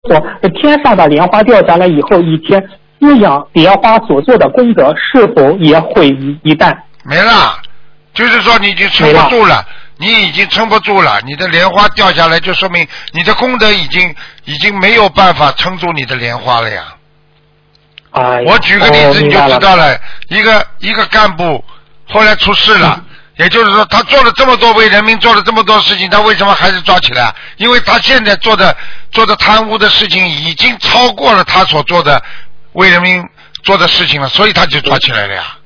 说，天上的莲花掉下来以后，以前滋养莲花所做的功德是否也毁于一旦？ 没了，就是说你已经撑不住了，你已经撑不住了，你的莲花掉下来，就说明你的功德已经没有办法撑住你的莲花了呀。我举个例子你就知道了，一个干部后来出事了。也就是说，他做了这么多为人民做了这么多事情，他为什么还是抓起来？因为他现在做的贪污的事情已经超过了他所做的为人民做的事情了，所以他就抓起来了呀。